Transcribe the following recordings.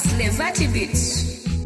It's Levati Beats.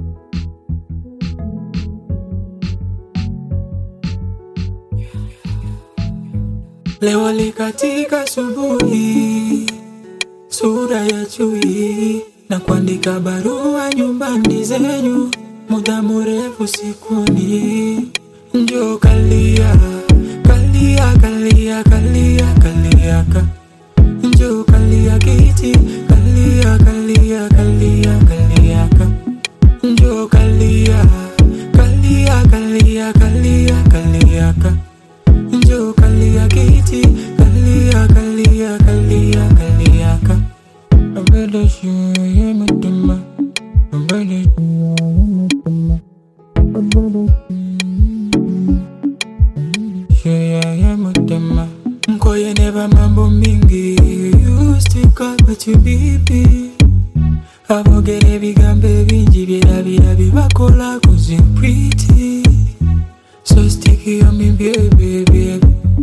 Leo likatika subuhi, sura ya chui, na kuandika barua nyumbani zenyu, muda mrefu sikuni. Njoo kalia, kalia, kalia, kalia, kalia, njoo kalia kiti, kalia, kalia, kalia, kalia, njoo kalia, kalia, kalia, kalia, kalia, njoo kalia kiti, kalia, kalia, kalia, kalia, abada shiye mutima, abada shiye mutima, abada shiye mutima. Mkoye neva mambo mingi, you used to call but you baby. Abogere bigambe binji birabira bibakola cause you're pretty. So sticky on me baby, baby.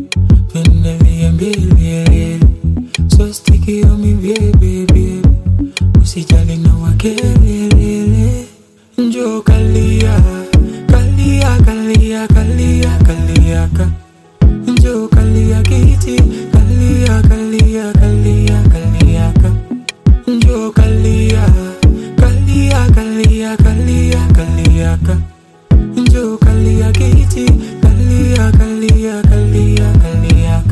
Baby, so sticky on me baby, baby. Usijali na wakelele. Njoo kalia, kalia, kalia, kalia, kalia, njoo kalia kiti, kalia, kalia, kalia, kalia, njoo kalia, kalia, kalia, kalia, kalia, njoo kalia kiti, kalia, kalia, kalia, kalia.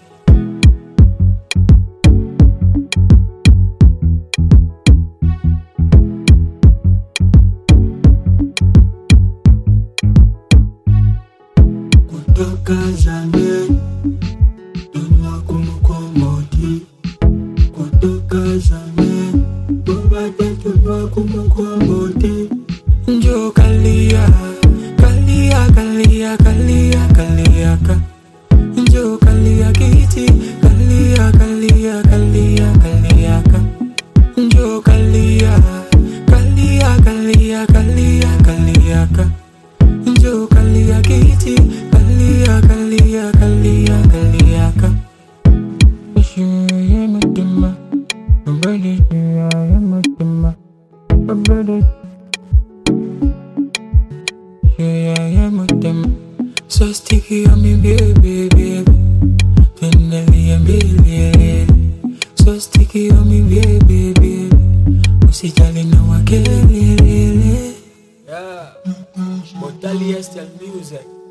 Kutoka zamani dunia kumukomoti, kutoka zamani bobate dunia kumukomoti. Njoo kalia, kalia, kalia, kalia, kalia, njoo kalia kiti, kalia, kalia, kalia, kalia, njoo kalia, kalia, kalia, kalia, kalia, njoo kalia kiti, kalia, kalia, kalia, kalia. Shiye mutima, abada shiye mutima, abada shiye mutima. So sticky on me baby, baby. Finally baby, so sticky on me baby, baby. Usijali na wakelele. Yeah, Mortali Estial Music.